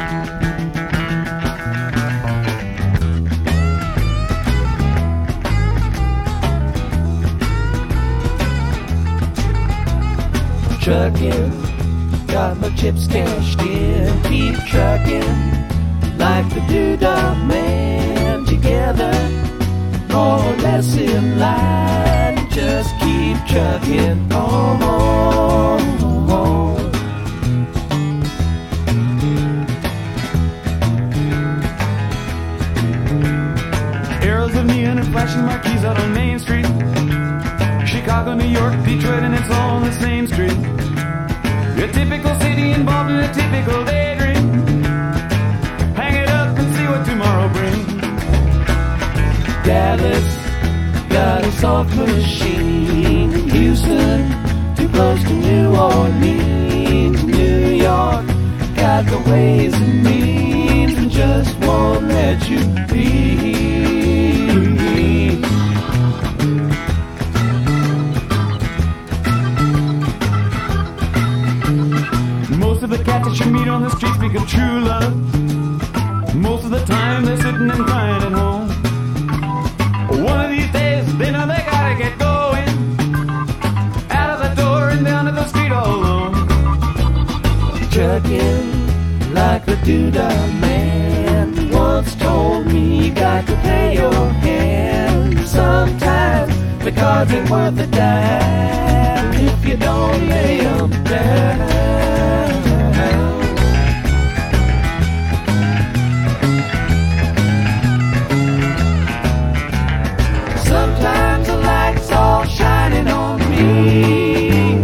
Trucking, got my chips cashed in. Keep trucking like the Doodah Man. Together, more or less in line. Just keep trucking on. Arrows of neon and flashing marquees out on Main Street. Chicago, New York, Detroit, and it's all on the same street. A typical city involved in a typical daydream. Hang it up and see what tomorrow brings. Dallas, got a soft machine. Houston, too close to New Orleans. New York, got the ways and means and just won't let you be. Most of the cats that you meet on the street speak of true love. Most of the time they're sitting and crying at home. One of these days they know they gotta get going. Out of the door and down to the street all alone. Trucking like a Doodah Man once told me you got to pay your hand. Sometimes the cards ain't worth a dime if you don't lay 'em down. Sometimes the light's all shining on me.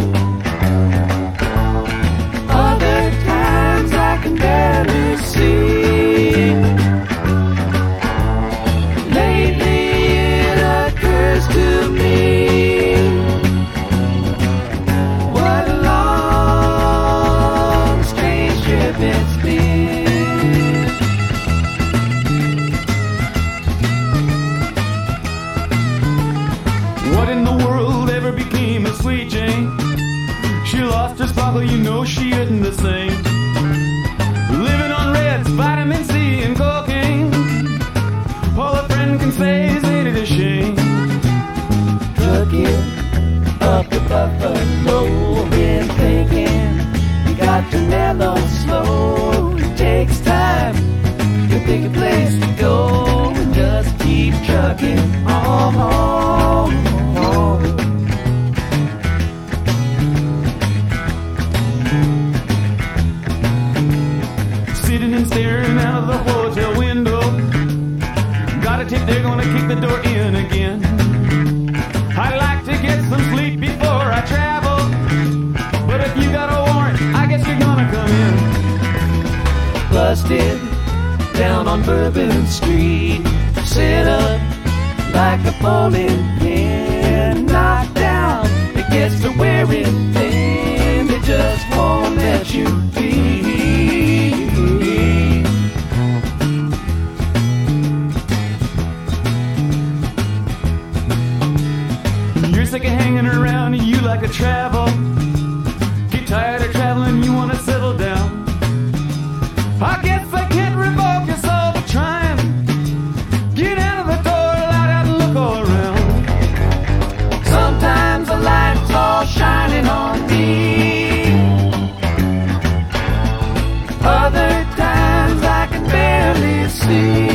Other times I can barely see. Lately it occurs to me, what a long, strange trip it's been. What in the world ever became of Sweet Jane? She lost her sparkle, you know she isn't the same. Living on Reds, vitamin C and cocaine. All a friend can say is ain't it a shame. Trucking up the Buffalo, been thinking you got to mellow slow. It takes time to pick a place to go and just keep trucking on. Sitting and staring out of the hotel window. Got a tip they're gonna kick the door in again. I'd like to get some sleep before I travel, but if you got a warrant, I guess you're gonna come in. Busted down on Bourbon Street, set up like a bowling pin. Knocked down, it gets to wearing thin. It just won't let you be. You're sick of hanging around and you like to travel. Get tired of traveling, you wanna settle down. I guess I can't revoke your soul for trying. Get out of the door, light out and look all around. Sometimes the light's all shining on me. Other times I can barely see.